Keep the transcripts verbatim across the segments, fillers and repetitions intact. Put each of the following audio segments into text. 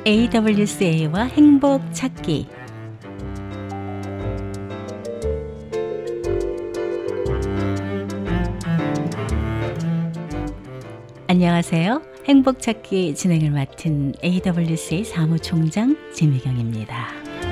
에이더블유씨에이와 행복 찾기. 안녕하세요. 행복 찾기 진행을 맡은 에이더블유씨에이 사무총장 진미경입니다.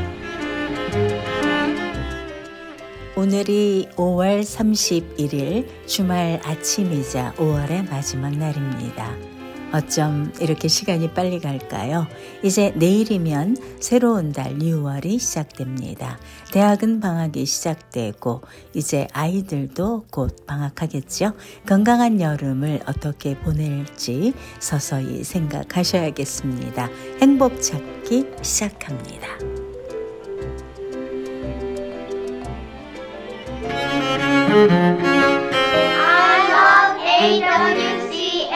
오늘이 오월 삼십일일 주말 아침이자 오월의 마지막 날입니다. 어쩜 이렇게 시간이 빨리 갈까요? 이제 내일이면 새로운 달 유월이 시작됩니다. 대학은 방학이 시작되고 이제 아이들도 곧 방학하겠죠? 건강한 여름을 어떻게 보낼지 서서히 생각하셔야겠습니다. 행복 찾기 시작합니다. I love 에이더블유씨에이.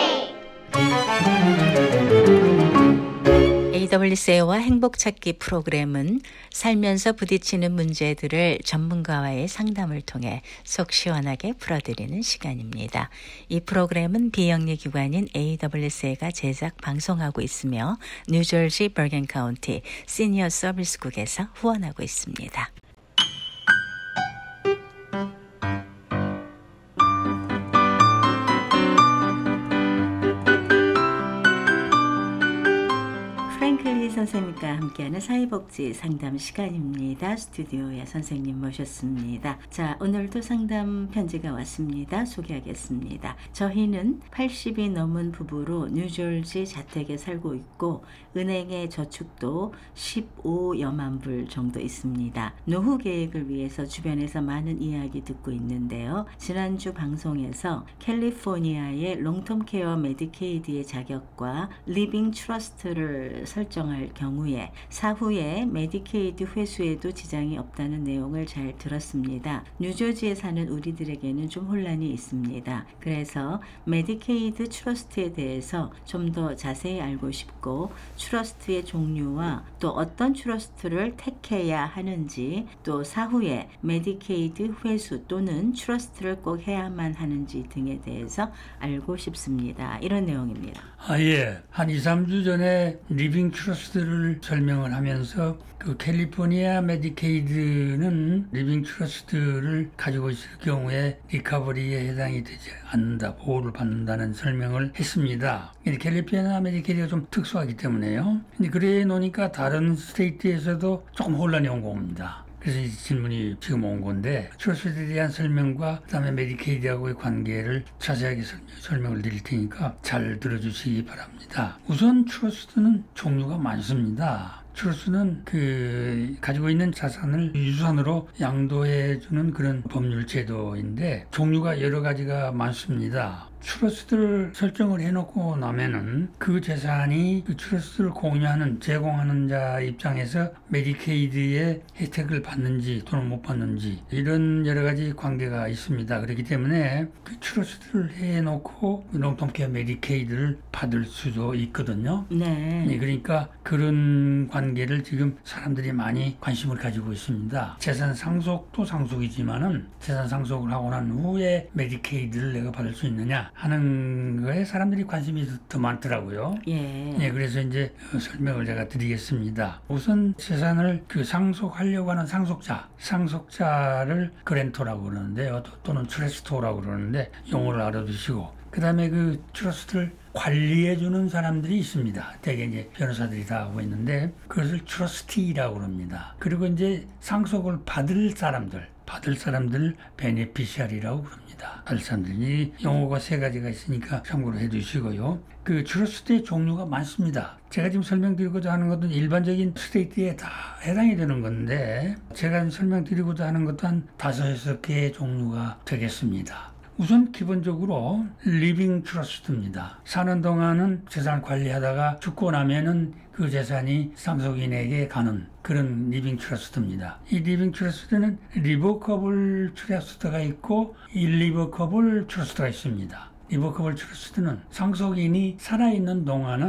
에이더블유씨에이와 행복 찾기 프로그램은 살면서 부딪히는 문제들을 전문가와의 상담을 통해 속 시원하게 풀어드리는 시간입니다. 이 프로그램은 비영리 기관인 에이더블유씨에이가 제작 방송하고 있으며 뉴저지 버건 카운티 시니어 서비스국에서 후원하고 있습니다. 프랭클리 선생님과 함께하는 사회복지 상담 시간입니다. 스튜디오에 선생님 모셨습니다. 자, 오늘도 상담 편지가 왔습니다. 소개하겠습니다. 저희는 팔십이 넘은 부부로 뉴저지 자택에 살고 있고 은행의 저축도 십오여만 불 정도 있습니다. 노후 계획을 위해서 주변에서 많은 이야기 듣고 있는데요. 지난주 방송에서 캘리포니아의 롱텀 케어 메디케이드의 자격과 리빙 트러스트를 설정할 경우에 사후에 메디케이드 회수에도 지장이 없다는 내용을 잘 들었습니다. 뉴저지에 사는 우리들에게는 좀 혼란이 있습니다. 그래서 메디케이드 트러스트에 대해서 좀 더 자세히 알고 싶고 트러스트의 종류와 또 어떤 트러스트를 택해야 하는지 또 사후에 메디케이드 회수 또는 트러스트를 꼭 해야만 하는지 등에 대해서 알고 싶습니다. 이런 내용입니다. 아, 예. 한 이, 삼 주 전에 리빙 트러스트를 설명을 하면서 그 캘리포니아 메디케이드는 리빙 트러스트를 가지고 있을 경우에 리커버리에 해당이 되지 않는다, 보호를 받는다는 설명을 했습니다. 캘리포니아 메디케이드가 좀 특수하기 때문에요. 근데 그래 놓으니까 다른 스테이트에서도 조금 혼란이 온 겁니다. 그래서 이 질문이 지금 온 건데 트러스트에 대한 설명과 그다음에 메디케이드하고의 관계를 자세하게 설명, 설명을 드릴 테니까 잘 들어주시기 바랍니다. 우선 트러스트는 종류가 많습니다. 트러스트는 그 가지고 있는 자산을 유산으로 양도해주는 그런 법률 제도인데 종류가 여러 가지가 많습니다. 트러스트를 설정을 해놓고 나면은 그 재산이 그 트러스트를 공유하는 제공하는 자 입장에서 메디케이드의 혜택을 받는지 또는 못 받는지 이런 여러 가지 관계가 있습니다. 그렇기 때문에 그 트러스트를 해놓고 롱텀케어 메디케이드를 받을 수도 있거든요. 네. 네, 그러니까 그런 관계를 지금 사람들이 많이 관심을 가지고 있습니다. 재산 상속도 상속이지만은 재산 상속을 하고 난 후에 메디케이드를 내가 받을 수 있느냐 하는 거에 사람들이 관심이 더 많더라고요. 예. 예, 그래서 이제 설명을 제가 드리겠습니다. 우선 재산을 그 상속하려고 하는 상속자, 상속자를 그랜토라고 그러는데요. 또는 트러스토라고 그러는데 용어를 알아두시고 그 다음에 그 트러스트를 관리해주는 사람들이 있습니다. 대개 이제 변호사들이 다 하고 있는데 그것을 트러스티라고 합니다. 그리고 이제 상속을 받을 사람들, 받을 사람들 베네피시아리라고 그럽니다. 받을 사람들이 용어가 세 가지가 있으니까 참고로 해두시고요. 그 트러스트의 종류가 많습니다. 제가 지금 설명드리고자 하는 것은 일반적인 스테이트에 다 해당이 되는 건데 제가 설명드리고자 하는 것도 한 다섯, 여섯 개의 종류가 되겠습니다. 우선 기본적으로 리빙 트러스트입니다. 사는 동안은 재산을 관리하다가 죽고 나면은 그 재산이 상속인에게 가는 그런 리빙 트러스트입니다. 이 리빙 트러스트는 리버커블 트러스트가 있고 일리버커블 트러스트가 있습니다. 리버커블 트러스트는 상속인이 살아있는 동안은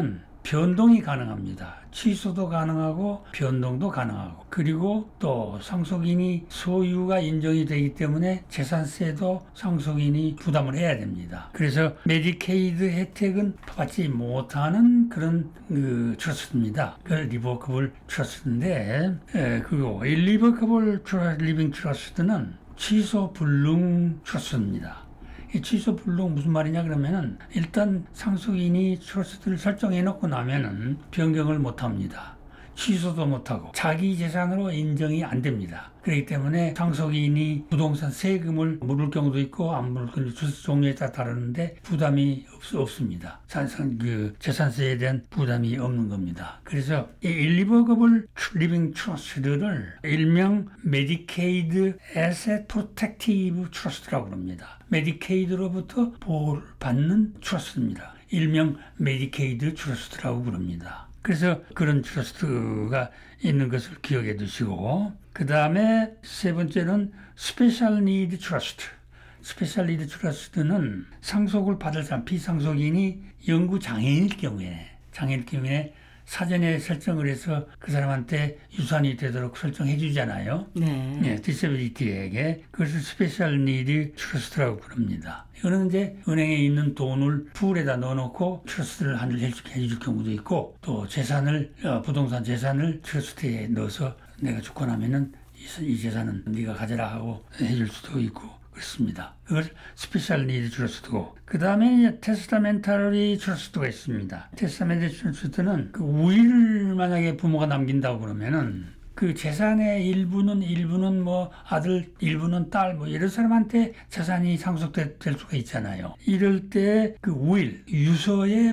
변동이 가능합니다. 취소도 가능하고 변동도 가능하고, 그리고 또 상속인이 소유가 인정이 되기 때문에 재산세도 상속인이 부담을 해야 됩니다. 그래서 메디케이드 혜택은 받지 못하는 그런 그 트러스트입니다. 그 리버커블 트러스트인데, 에, 그거 일리버커블 리빙 트러스트는 취소 불능 트러스트입니다. 이 취소 불능 무슨 말이냐 그러면은 일단 상속인이 트러스트를 설정해 놓고 나면은 변경을 못 합니다. 취소도 못하고 자기 재산으로 인정이 안 됩니다. 그렇기 때문에 상속인이 부동산 세금을 물을 경우도 있고 안 물을 경우도 트러스트 종류에 따라 다르는데 부담이 없, 없습니다. 산상 그 재산세에 대한 부담이 없는 겁니다. 그래서 이 일리버거블 리빙 트러스트를 일명 메디케이드 에셋 프로텍티브 트러스트라고 합니다. 메디케이드로부터 보호를 받는 트러스트입니다. 일명 메디케이드 트러스트라고 그럽니다. 그래서 그런 트러스트가 있는 것을 기억해 두시고, 그 다음에 세 번째는 스페셜 니드 트러스트. 스페셜 니드 트러스트는 상속을 받을 사람, 피상속인이 영구 장애인일 경우에, 장애인일 경우에 사전에 설정을 해서 그 사람한테 유산이 되도록 설정해 주잖아요. 네. 네, 디세빌리티에게. 그것을 스페셜 니드 트러스트라고 부릅니다. 이거는 이제 은행에 있는 돈을 풀에다 넣어놓고 트러스트를 한줄 해줄 경우도 있고, 또 재산을, 어, 부동산 재산을 트러스트에 넣어서 내가 죽고 나면은 이, 이 재산은 네가 가져라 하고 해줄 수도 있고, 그렇습니다. 그걸 스페셜 니드 트러스트고, 그 다음에 테스타멘터리 트러스트가 있습니다. 테스타멘터리 트러스트는 그 우위를 만약에 부모가 남긴다고 그러면은 그 재산의 일부는 일부는 뭐 아들, 일부는 딸, 뭐 이런 사람한테 재산이 상속될 수가 있잖아요. 이럴 때 그 우일, 유서에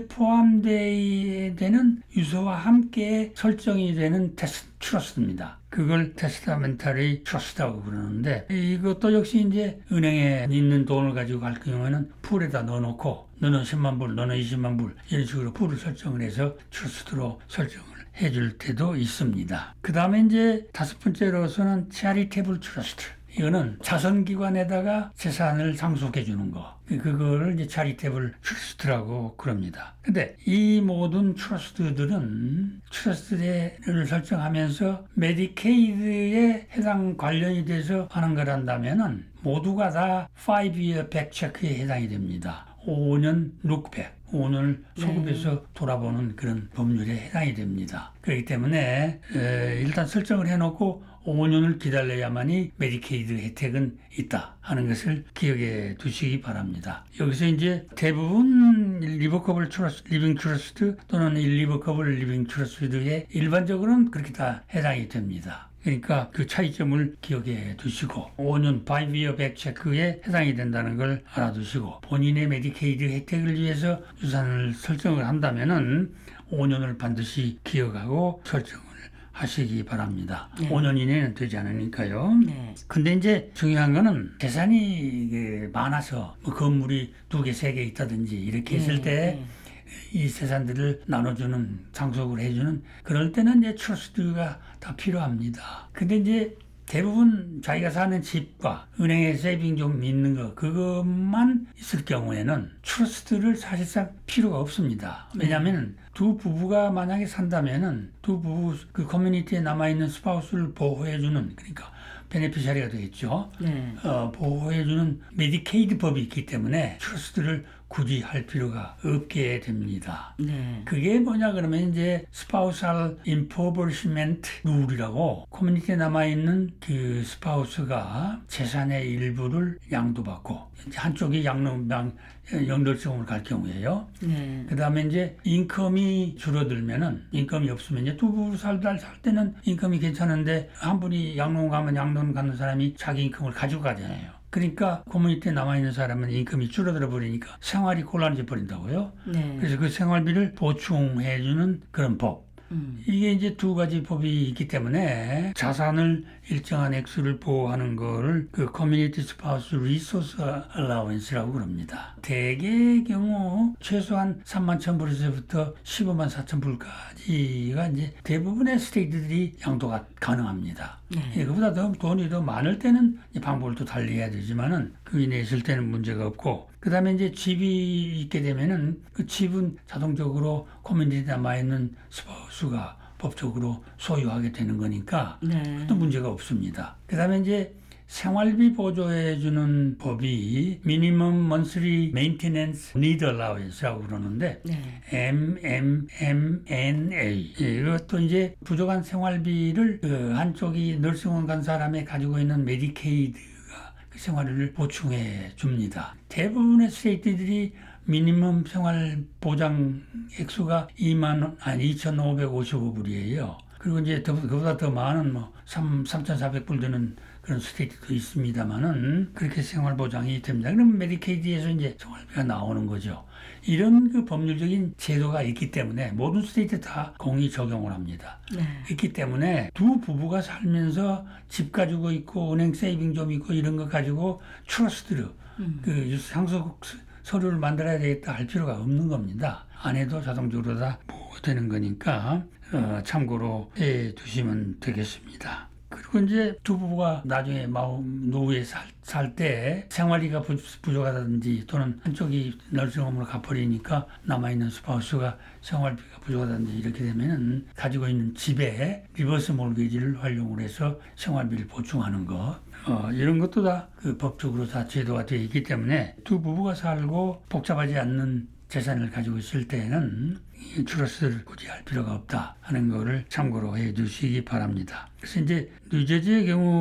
포함되는 유서와 함께 설정이 되는 테스 트러스트입니다. 그걸 테스타멘터리 트러스트라고 그러는데, 이것도 역시 이제 은행에 있는 돈을 가지고 갈 경우에는 풀에다 넣어놓고 너는 십만 불, 너는 이십만 불 이런 식으로 풀을 설정을 해서 트러스트로 설정을 해줄 때도 있습니다. 그 다음에 이제 다섯 번째로서는 charitable trust. 이거는 자선기관에다가 재산을 상속해 주는 거. 그거를 이제 charitable trust라고 그럽니다. 근데 이 모든 트러스트들은 트러스트를 설정하면서 메디케이드에 해당 관련이 돼서 하는 거란다면은 모두가 다 five year back check에 해당이 됩니다. 오 년 룩백, 오 년을 소급해서 네. 돌아보는 그런 법률에 해당이 됩니다. 그렇기 때문에 에, 일단 설정을 해놓고 오 년을 기다려야만이 메디케이드 혜택은 있다 하는 것을 기억해 두시기 바랍니다. 여기서 이제 대부분 리버커블 트러스트, 리빙 트러스트 또는 일리버커블 리빙 트러스트에 일반적으로는 그렇게 다 해당이 됩니다. 그러니까 그 차이점을 기억해 두시고 오 년 five year back check에 해당이 된다는 걸 알아두시고, 본인의 메디케이드 혜택을 위해서 유산을 설정을 한다면은 오 년을 반드시 기억하고 설정을 하시기 바랍니다. 네. 오 년 이내는 되지 않으니까요. 네. 근데 이제 중요한 거는 재산이 많아서 뭐 건물이 두 개, 세 개 있다든지 이렇게 네. 했을 때 이 재산들을 나눠주는, 상속을 해주는 그럴 때는 이제 트러스트가 다 필요합니다. 근데 이제 대부분 자기가 사는 집과 은행에 세이빙 좀 있는 거 그것만 있을 경우에는 트러스트를 사실상 필요가 없습니다. 왜냐하면 두 부부가 만약에 산다면은 두 부부 그 커뮤니티에 남아있는 스파우스를 보호해주는, 그러니까 베네피샤리가 되겠죠. 네. 어, 보호해주는 메디케이드 법이 있기 때문에 트러스트를 굳이 할 필요가 없게 됩니다. 네. 그게 뭐냐 그러면 이제 스파우살 임포버리시멘트 룰이라고, 커뮤니티에 남아있는 그 스파우스가 재산의 일부를 양도받고 이제 한쪽이 양로, 양, 영돌성을 갈 경우에요. 네. 그 다음에 이제 인컴이 줄어들면은, 인컴이 없으면 이제 두 부부 살다 살 때는 인컴이 괜찮은데 한 분이 양로 가면 양로 가는 사람이 자기 인컴을 가지고 가잖아요. 그러니까 커뮤니티에 남아있는 사람은 인컴이 줄어들어 버리니까 생활이 곤란해져 버린다고요. 네. 그래서 그 생활비를 보충해주는 그런 법. 음. 이게 이제 두 가지 법이 있기 때문에 자산을 일정한 액수를 보호하는 거를 그 커뮤니티 스파우스 리소스 얼라우언스라고 그럽니다. 대개의 경우 최소한 삼만 천 불에서부터 십오만 사천 불까지가 이제 대부분의 스테이트들이 양도가 가능합니다. 네. 예, 그보다 더 돈이 더 많을 때는 방법을 또 달리해야 되지만은 그 이내에 있을 때는 문제가 없고, 그 그 다음에 이제 집이 있게 되면은 그 집은 자동적으로 커뮤니티에 남아있는 스파우스가 법적으로 소유하게 되는 거니까 네. 또 문제가 없습니다. 그 다음에 이제 생활비 보조해주는 법이 Minimum Monthly Maintenance Need Allowance라고 그러는데 네. 엠 엠 엠 엔 에이 이것도 이제 부족한 생활비를 그 한쪽이 널싱홈 간 사람이 가지고 있는 메디케이드가 그 생활비를 보충해 줍니다. 대부분의 스테이트들이 미니멈 생활 보장 액수가 이만 원, 아니 이천오백오십오 불이에요. 그리고 이제 더, 그보다 더 많은 뭐 삼천사백 불 드는 그런 스테이트도 있습니다만은 그렇게 생활 보장이 됩니다. 그럼 메디케이드에서 이제 생활비가 나오는 거죠. 이런 그 법률적인 제도가 있기 때문에 모든 스테이트 다 공이 적용을 합니다. 네. 있기 때문에 두 부부가 살면서 집 가지고 있고 은행 세이빙 좀 있고 이런 거 가지고 트러스트를 음. 그 상속 서류를 만들어야 되겠다 할 필요가 없는 겁니다. 안 해도 자동적으로 다 되는 거니까 어, 참고로 해 두시면 되겠습니다. 그리고 이제 두 부부가 나중에 마음 노후에 살 때 생활비가 부, 부족하다든지 또는 한쪽이 널싱홈으로 가버리니까 남아있는 스파우스가 생활비가 부족하다든지 이렇게 되면은 가지고 있는 집에 리버스 몰게지를 활용을 해서 생활비를 보충하는 거 어, 이런 것도 다 그 법적으로 다 제도가 되어 있기 때문에 두 부부가 살고 복잡하지 않는 재산을 가지고 있을 때에는 트러스트를 굳이 할 필요가 없다 하는 거를 참고로 해 주시기 바랍니다. 그래서 이제 뉴저지의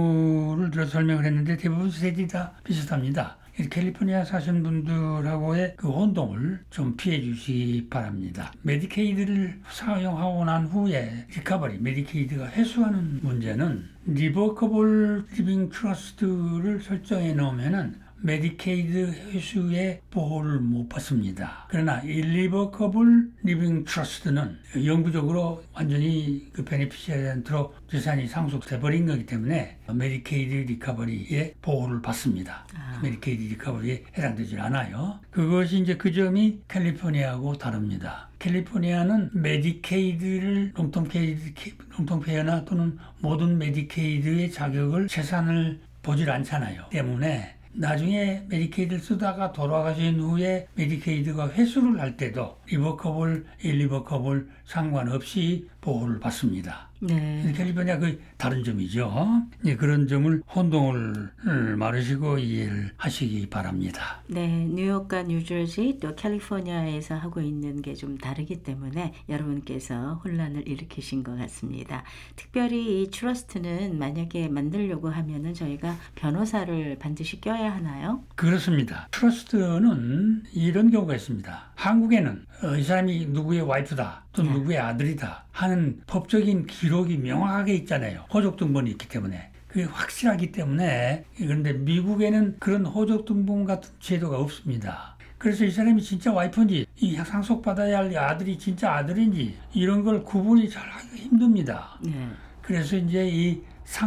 경우를 들어 설명을 했는데 대부분 스테이트 다 비슷합니다. 캘리포니아 사신 분들하고의 그 혼동을 좀 피해 주시기 바랍니다. 메디케이드를 사용하고 난 후에 리커버리, 메디케이드가 회수하는 문제는 리버커블 리빙 트러스트를 설정해 놓으면은 메디케이드 회수의 보호를 못 받습니다. 그러나 일리버커블 리빙 트러스트는 영구적으로 완전히 그 베네피시아리한테로 재산이 상속돼 버린 거기 때문에 메디케이드 리커버리의 보호를 받습니다. 아. 메디케이드 리커버리에 해당되질 않아요. 그것이 이제 그 점이 캘리포니아하고 다릅니다. 캘리포니아는 메디케이드를 롱텀케이드, 롱텀페어나 또는 모든 메디케이드의 자격을 재산을 보질 않잖아요. 때문에 나중에 메디케이드를 쓰다가 돌아가신 후에 메디케이드가 회수를 할 때도 리버커블, 일리버커블 상관없이 보호를 받습니다. 네. 캘리포니아 그 다른 점이죠. 예, 그런 점을 혼동을 말으시고 이해를 하시기 바랍니다. 네, 뉴욕과 뉴저지 또 캘리포니아에서 하고 있는 게 좀 다르기 때문에 여러분께서 혼란을 일으키신 것 같습니다. 특별히 이 트러스트는 만약에 만들려고 하면은 저희가 변호사를 반드시 껴야 하나요? 그렇습니다. 트러스트는 이런 경우가 있습니다. 한국에는 어, 이 사람이 누구의 와이프다 또 네. 누구의 아들이다 하는 법적인 기록이 명확하게 있잖아요. 호적등본이 있기 때문에. 그게 확실하기 때문에. 그런데 미국에는 그런 호적등본 같은 제도가 없습니다. 그래서 이 사람이 진짜 와이프인지 이 상속받아야 할 아들이 진짜 아들인지 이런 걸 구분이 잘 하기가 힘듭니다. 네. 그래서 이제 이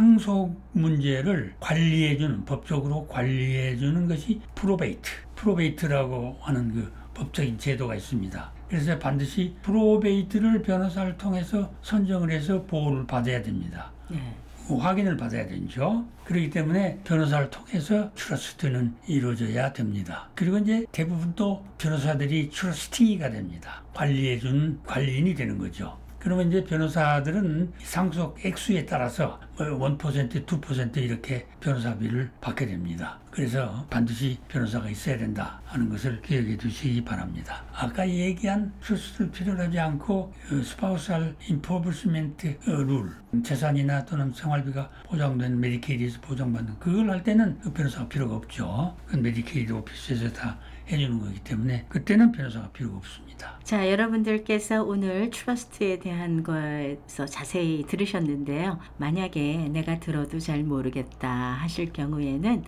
상속 문제를 관리해주는, 법적으로 관리해주는 것이 프로베이트, 프로베이트라고 하는 그 법적인 제도가 있습니다. 그래서 반드시 프로베이트를 변호사를 통해서 선정을 해서 보호를 받아야 됩니다. 네. 확인을 받아야 되죠. 그렇기 때문에 변호사를 통해서 트러스트는 이루어져야 됩니다. 그리고 이제 대부분 또 변호사들이 트러스티가 됩니다. 관리해주는 관리인이 되는 거죠. 그러면 이제 변호사들은 상속 액수에 따라서 일 퍼센트, 이 퍼센트 이렇게 변호사비를 받게 됩니다. 그래서 반드시 변호사가 있어야 된다 하는 것을 기억해 두시기 바랍니다. 아까 얘기한 트러스트를 필요로 하지 않고 스파우스알 인포블스멘트 룰, 재산이나 또는 생활비가 보장된 메디케이드에서 보장받는 그걸 할 때는 그 변호사가 필요가 없죠. 그건 메디케이드 오피스에서 다 해주는 거기 때문에 그때는 변호사가 필요가 없습니다. 자, 여러분들께서 오늘 트러스트에 대한 거에서 자세히 들으셨는데요. 만약에 내가 들어도 잘 모르겠다 하실 경우에는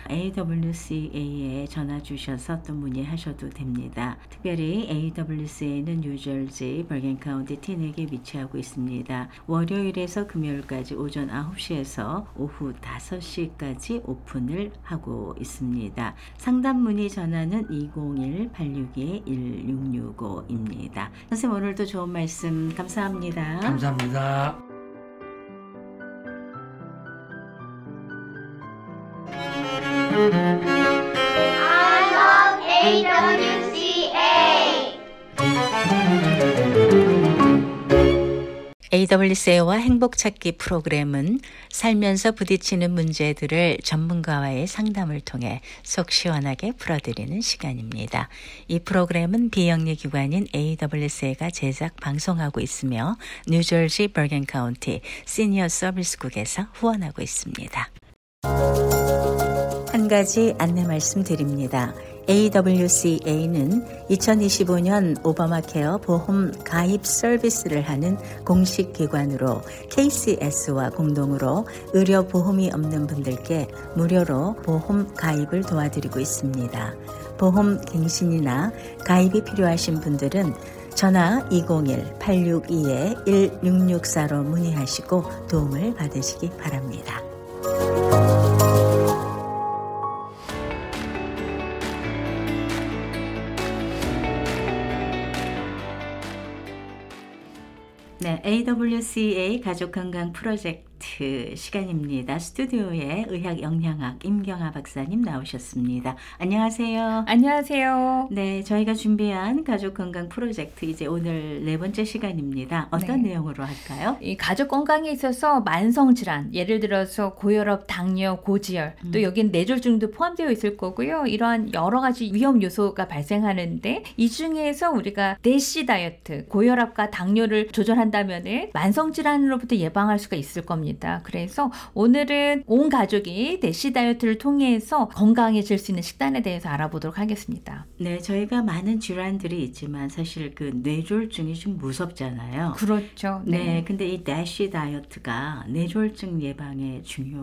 에이더블유씨에이에 전화 주셔서 또 문의하셔도 됩니다. 특별히 에이더블유씨에이는 뉴저지 버겐 카운티 티넥에 위치하고 있습니다. 월요일에서 금요일까지 오전 아홉 시에서 오후 다섯 시까지 오픈을 하고 있습니다. 상담 문의 전화는 이공일 팔육이 일육육오입니다. 선생님 오늘도 좋은 말씀 감사합니다. 감사합니다. I love A W 에이더블유씨에이와 행복찾기 프로그램은 살면서 부딪히는 문제들을 전문가와의 상담을 통해 속 시원하게 풀어드리는 시간입니다. 이 프로그램은 비영리 기관인 에이더블유씨에이가 제작 방송하고 있으며 뉴저지 버건 카운티 시니어 서비스국에서 후원하고 있습니다. 한 가지 안내 말씀드립니다. 에이더블유씨에이는 이천이십오 년 오바마케어 보험 가입 서비스를 하는 공식 기관으로 케이씨에스와 공동으로 의료 보험이 없는 분들께 무료로 보험 가입을 도와드리고 있습니다. 보험 갱신이나 가입이 필요하신 분들은 전화 이공일 팔육이 일육육사로 문의하시고 도움을 받으시기 바랍니다. 네, 에이더블유씨에이 가족건강 프로젝트 시간입니다. 스튜디오에 의학영양학 임경아 박사님 나오셨습니다. 안녕하세요. 안녕하세요. 네, 저희가 준비한 가족건강 프로젝트 이제 오늘 네 번째 시간입니다. 어떤 네. 내용으로 할까요? 이 가족 건강에 있어서 만성 질환, 예를 들어서 고혈압, 당뇨, 고지혈, 음. 또 여긴 뇌졸중도 포함되어 있을 거고요. 이러한 여러 가지 위험 요소가 발생하는데 이 중에서 우리가 대시 다이어트, 고혈압과 당뇨를 조절한다면은 만성 질환으로부터 예방할 수가 있을 겁니다. 그래서 오늘은 온 가족이 대시 다이어트를 통해서 건강해질 수 있는 식단에 대해서 알아보도록 하겠습니다. 네, 저희가 많은 질환들이 있지만 사실 그 뇌졸중이 좀 무섭잖아요. 그렇죠. 네, 근데 이 대시 다이어트가 뇌졸중 예방에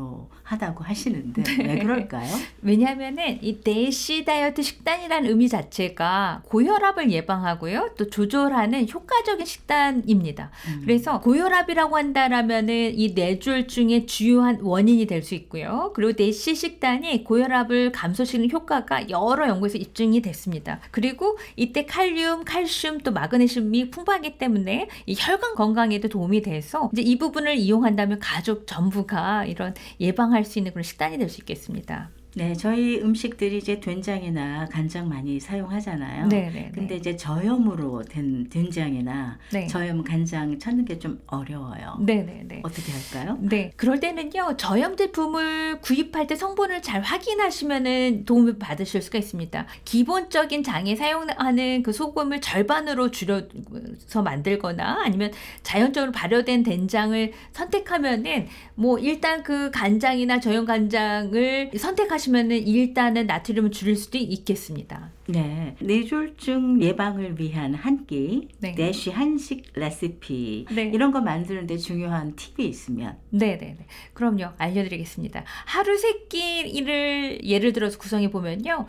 중요하다고 하시는데 왜 그럴까요? 왜냐하면은 이 대시 다이어트 식단이라는 의미 자체가 고혈압을 예방하고요, 또 조절하는 효과적인 식단입니다. 음. 그래서 고혈압이라고 한다라면은 이 뇌졸중의 주요한 원인이 될 수 있고요. 그리고 대시 식단이 고혈압을 감소시키는 효과가 여러 연구에서 입증이 됐습니다. 그리고 이때 칼륨, 칼슘, 또 마그네슘이 풍부하기 때문에 이 혈관 건강에도 도움이 돼서 이제 이 부분을 이용한다면 가족 전부가 이런 예방할 수 있는 그런 식단이 될 수 있겠습니다. 네, 저희 음식들이 이제 된장이나 간장 많이 사용하잖아요. 네네. 근데 이제 저염으로 된 된장이나 네. 저염 간장 찾는 게 좀 어려워요. 네네네. 어떻게 할까요? 네, 그럴 때는요, 저염 제품을 구입할 때 성분을 잘 확인하시면은 도움을 받으실 수가 있습니다. 기본적인 장에 사용하는 그 소금을 절반으로 줄여서 만들거나 아니면 자연적으로 발효된 된장을 선택하면은 뭐 일단 그 간장이나 저염 간장을 선택하시면은 일단은 나트륨을 줄일 수도 있겠습니다. 네, 뇌졸중 예방을 위한 한 끼, 네. 대시 한식 레시피 네. 이런 거 만드는데 중요한 팁이 있으면 네네네. 그럼요. 알려드리겠습니다. 하루 세 끼를 예를 들어서 구성해 보면요.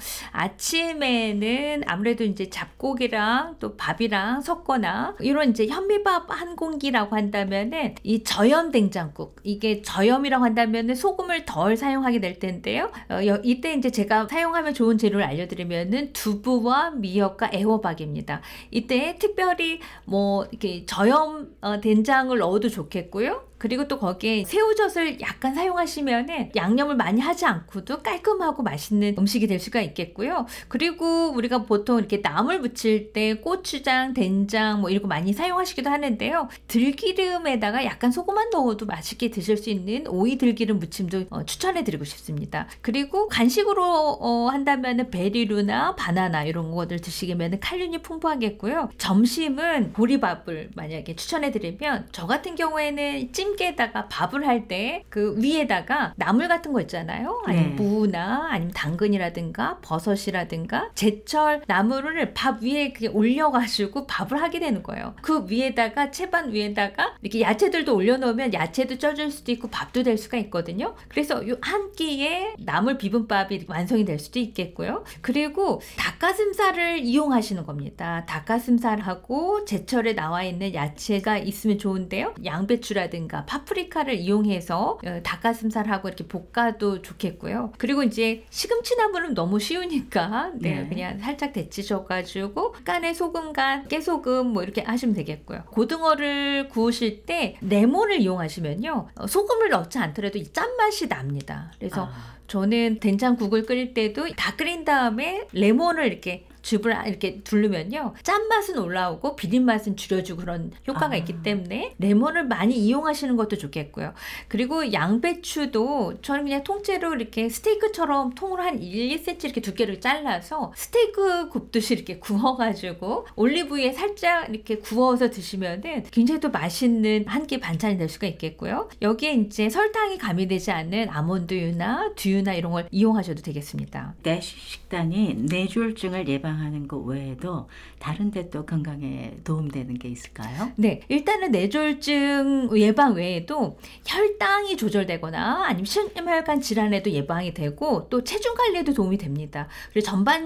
아침에는 아무래도 이제 잡곡이랑 또 밥이랑 섞거나 이런 이제 현미밥 한 공기라고 한다면은 이 저염 된장국, 이게 저염이라고 한다면은 소금을 덜 사용하게 될 텐데요. 어, 여, 이때 이제 제가 사용하면 좋은 재료를 알려드리면은 두부와 미역과 애호박입니다. 이때 특별히 뭐 이렇게 저염 어, 된장을 넣어도 좋겠고요. 그리고 또 거기에 새우젓을 약간 사용하시면은 양념을 많이 하지 않고도 깔끔하고 맛있는 음식이 될 수가 있겠고요. 그리고 우리가 보통 이렇게 나물 부칠 때 고추장, 된장 뭐 이런 거 많이 사용하시기도 하는데요. 들기름에다가 약간 소금만 넣어도 맛있게 드실 수 있는 오이 들기름 무침도 어, 추천해드리고 싶습니다. 그리고 간식으로 어, 한다면은 베리류나 바나나 이런 것들 드시면은 칼륨이 풍부하겠고요. 점심은 보리밥을 만약에 추천해드리면 저 같은 경우에는 찜 찜게에다가 밥을 할 때 그 위에다가 나물 같은 거 있잖아요. 아니면 네. 무나 아니면 당근이라든가 버섯이라든가 제철 나물을 밥 위에 그게 올려가지고 밥을 하게 되는 거예요. 그 위에다가 채반 위에다가 이렇게 야채들도 올려놓으면 야채도 쪄줄 수도 있고 밥도 될 수가 있거든요. 그래서 요 한 끼에 나물 비빔밥이 완성이 될 수도 있겠고요. 그리고 닭가슴살을 이용하시는 겁니다. 닭가슴살하고 제철에 나와 있는 야채가 있으면 좋은데요. 양배추라든가 파프리카를 이용해서 닭가슴살하고 이렇게 볶아도 좋겠고요. 그리고 이제 시금치 나물은 너무 쉬우니까 네, 네. 그냥 살짝 데치셔가지고 간에 소금간, 깨소금 뭐 이렇게 하시면 되겠고요. 고등어를 구우실 때 레몬을 이용하시면요, 소금을 넣지 않더라도 이 짠맛이 납니다. 그래서 아. 저는 된장국을 끓일 때도 다 끓인 다음에 레몬을 이렇게 즙을 이렇게 두르면요, 짠맛은 올라오고 비린맛은 줄여주고 그런 효과가 아. 있기 때문에 레몬을 많이 이용하시는 것도 좋겠고요. 그리고 양배추도 저는 그냥 통째로 이렇게 스테이크처럼 통으로 한 일, 이 센티미터 이렇게 두께를 잘라서 스테이크 굽듯이 이렇게 구워가지고 올리브유에 살짝 이렇게 구워서 드시면은 굉장히 또 맛있는 한 끼 반찬이 될 수가 있겠고요. 여기에 이제 설탕이 가미되지 않는 아몬드유나 두유나 이런 걸 이용하셔도 되겠습니다. 내시 식단이 뇌졸중을 예방하는 것 외에도 다른 데 또 건강에 도움되는 게 있을까요? 네, 일단은 뇌졸중 예방 외에도 혈당이 조절되거나 아니면 심혈관 질환에도 예방이 되고 또 체중 관리에도 도움이 됩니다. 그리고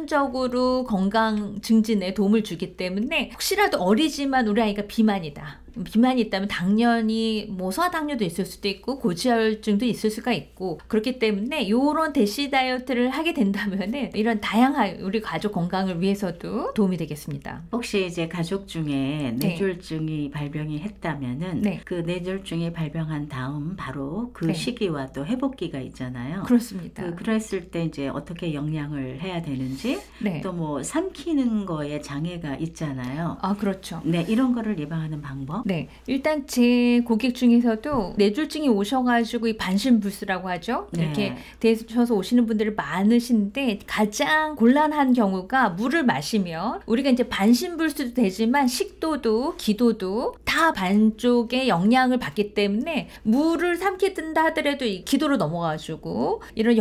전반적으로 건강 증진에 도움을 주기 때문에 혹시라도 어리지만 우리 아이가 비만이다. 비만이 있다면 당연히 뭐 소아당뇨도 있을 수도 있고 고지혈증도 있을 수가 있고 그렇기 때문에 이런 대시 다이어트를 하게 된다면은 이런 다양한 우리 가족 건강을 위해서도 도움이 되겠습니다. 혹시 이제 가족 중에 뇌졸중이 발병이 했다면은 네. 그 뇌졸중이 발병한 다음 바로 그 네. 시기와 또 회복기가 있잖아요. 그렇습니다. 그 그랬을 때 이제 어떻게 영양을 해야 되는지 네. 또 뭐 삼키는 거에 장애가 있잖아요. 아, 그렇죠. 네, 이런 거를 예방하는 방법. 네, 일단 제 고객 중에서도 뇌졸중이 오셔가지고 이 반신불수라고 하죠. 네. 이렇게 되셔서 오시는 분들이 많으신데 가장 곤란한 경우가 물을 마시면 우리가 이제 반신불수도 되지만 식도도 기도도 다 반쪽의 영향을 받기 때문에 물을 삼키든다 하더라도 이 기도로 넘어가지고 이런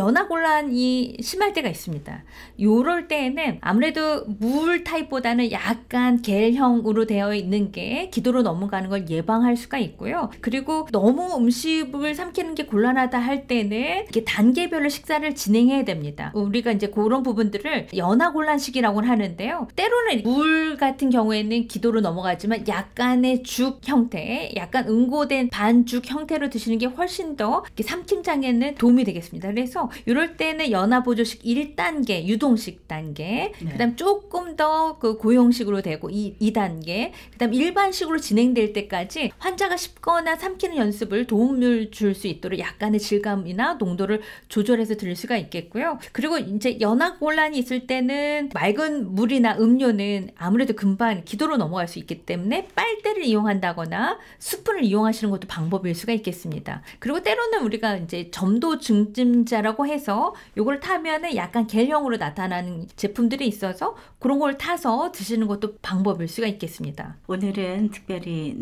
연화곤란이 심할 때가 있습니다. 요럴 때에는 아무래도 물 타입보다는 약간 겔형으로 되어 있는 게 기도로 넘어가는 걸 예방할 수가 있고요. 그리고 너무 음식을 삼키는 게 곤란하다 할 때는 이렇게 단계별로 식사를 진행해야 됩니다. 우리가 이제 그런 부분들을 연화곤란식이라고 하는데요. 때로는 물 같은 경우에는 기도로 넘어가지만 약간의 죽 형태, 약간 응고된 반죽 형태로 드시는 게 훨씬 더 이렇게 삼킴 장애는 도움이 되겠습니다. 그래서 이럴 때는 연화보조식 일 단계, 유동식 단계, 네. 그다음 조금 더 그 고용식으로 되고 이, 이 단계, 그다음 일반식으로 진행될 때까지 환자가 씹거나 삼키는 연습을 도움을 줄 수 있도록 약간의 질감이나 농도를 조절해서 드릴 수가 있겠고요. 그리고 이제 연화곤란이 있을 때는 맑은 물이나 음료는 아무래도 금방 기도로 넘어갈 수 있기 때문에 빨대를 이용한다거나 스푼을 이용하시는 것도 방법일 수가 있겠습니다. 그리고 때로는 우리가 이제 점도 증진자라고 해서 요걸 타면은 약간 겔형으로 나타나는 제품들이 있어서 그런 걸 타서 드시는 것도 방법일 수가 있겠습니다. 오늘은 특별히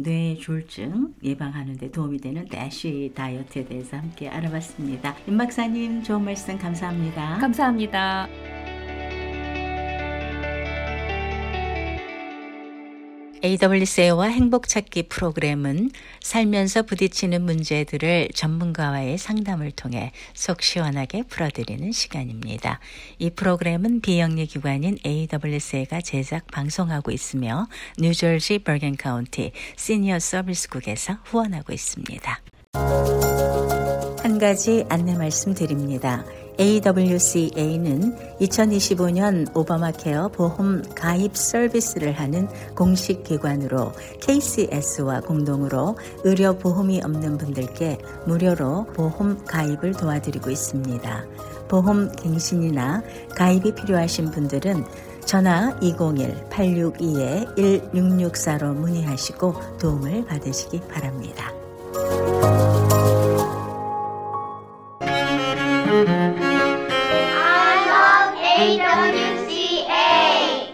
뇌졸중 예방하는 데 도움이 되는 내시 다이어트에 대해서 함께 알아봤습니다. 임 박사님 좋은 말씀 감사합니다. 감사합니다. 에이더블유씨에이와 행복찾기 프로그램은 살면서 부딪히는 문제들을 전문가와의 상담을 통해 속 시원하게 풀어드리는 시간입니다. 이 프로그램은 비영리 기관인 에이더블유씨에이가 제작 방송하고 있으며 뉴저지 버건 카운티 시니어 서비스국에서 후원하고 있습니다. 한 가지 안내 말씀드립니다. 에이더블유씨에이는 이천이십오 년 오바마 케어 보험 가입 서비스를 하는 공식 기관으로 케이씨에스와 공동으로 의료 보험이 없는 분들께 무료로 보험 가입을 도와드리고 있습니다. 보험 갱신이나 가입이 필요하신 분들은 전화 이공일 팔육이 일육육사로 문의하시고 도움을 받으시기 바랍니다. I love 에이더블유씨에이.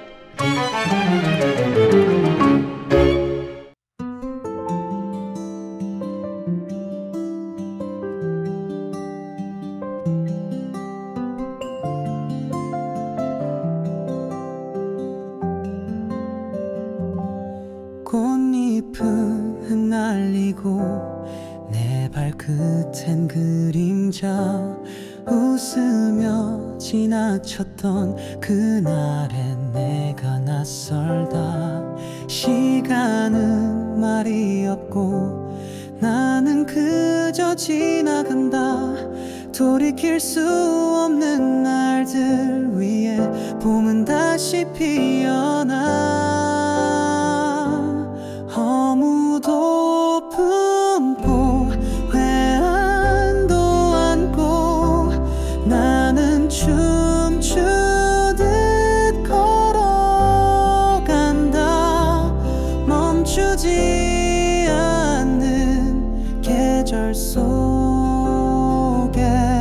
꽃잎은 흩날리고 내 발끝엔 그림자 웃으며 지나쳤던 그날엔 내가 낯설다. 시간은 말이 없고 나는 그저 지나간다. 돌이킬 수 없는 날들 위에 봄은 다시 피어나. 허무도 품고 회한도 안고 나는 춤추듯 걸어 속에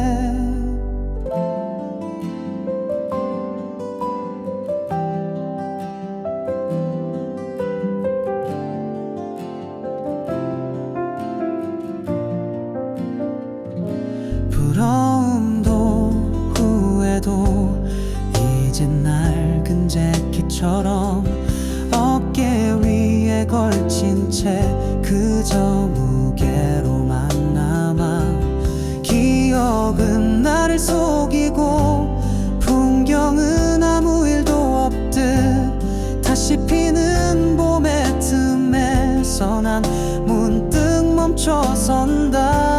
부러움도 후회도 이젠 낡은 재킷처럼 어깨 위에 걸친 채 그저 무게로만 남아 기억은 나를 속이고 풍경은 아무 일도 없듯 다시 피는 봄의 틈에서 난 문득 멈춰선다